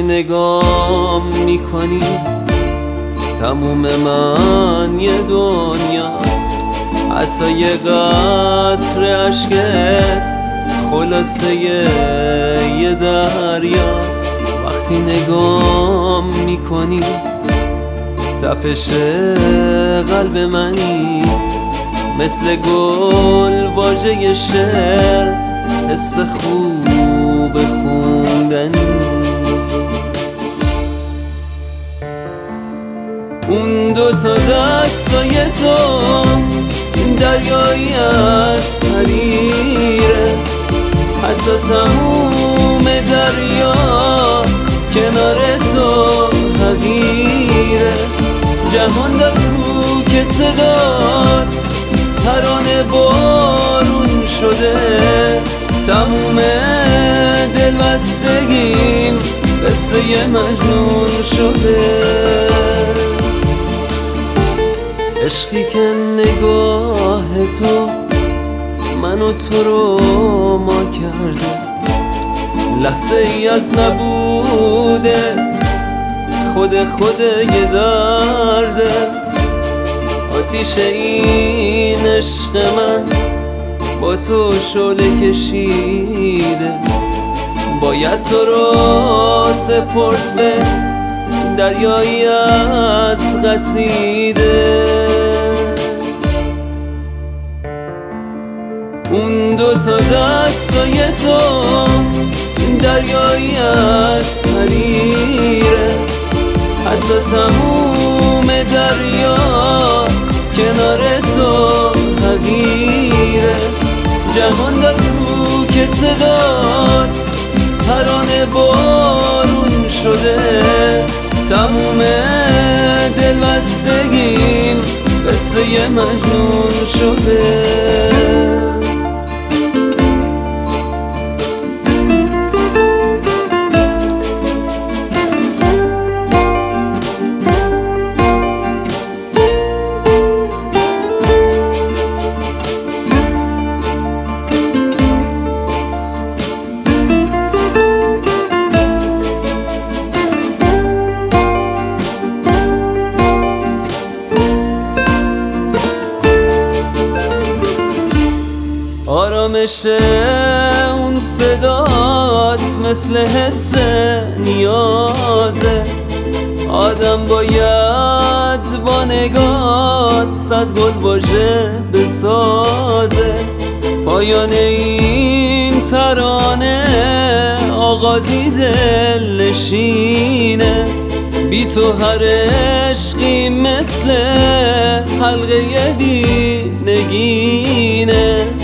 وقتی نگام میکنی تموم من یه دنیاست، حتی یه قطره عشقت خلاصه یه دریاست. وقتی نگام میکنی تپش قلب منی، مثل گل واژه شعر، حس خوب خوندنی. اون دوتا دستای تو دریایی از حریره، حتی تموم دریا کنار تو حقیره. جهان در کوک صدات ترانه بارون شده، تموم دلبستگیم قصه مجنون شده. عشقی که نگاه تو منو تو رو ما کرده، لحظه ای از نبودت خود یه درده. آتیش این عشق من با تو شعله کشیده، باید تو رو سپرد به دریایی از قصیده. اون دوتا دستای تو دریایی از حریره، حتی تموم دریا کنار تو حقیره. جهان در کوک صدات ترانه بارون شده، تموم دلبستگیم قصه مجنون شده. آرامش اون صدات مثل حس نیازه، آدم باید با نگات صد گل واژه بسازه. پایان این ترانه آغازی دل نشینه، بی تو هر عشقی مثل حلقه بی نگینه.